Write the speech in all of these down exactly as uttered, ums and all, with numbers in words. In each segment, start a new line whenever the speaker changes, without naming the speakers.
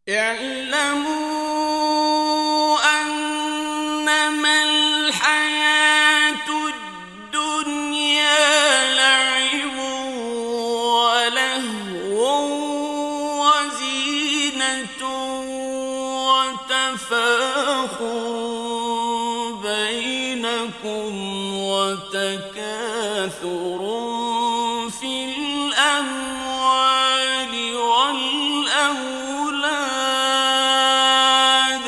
اعلموا أنما الحياة الدنيا لعب ولهو وزينة وتفاخر بينكم وتكاثر في الأموال والأولاد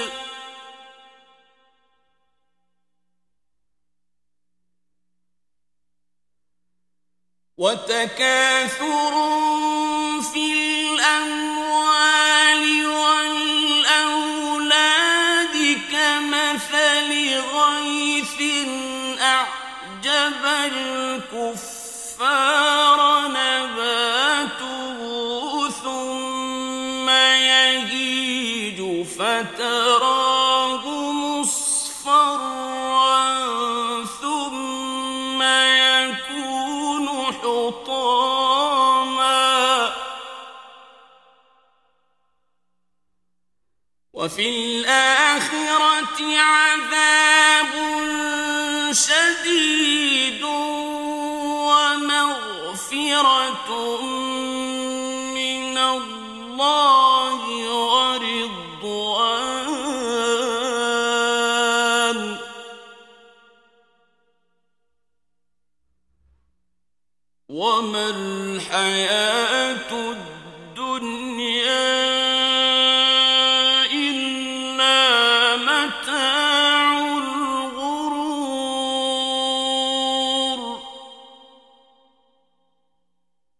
وتكاثر في الأموال والأولاد كمثل غيث أعجب الكفار نباته ثم يهيج فتراه مصفرا ثم يكون حطاما وفي الآخرة عذاب شديد ومغفرة من الله ورضوان وما الحياة الدنيا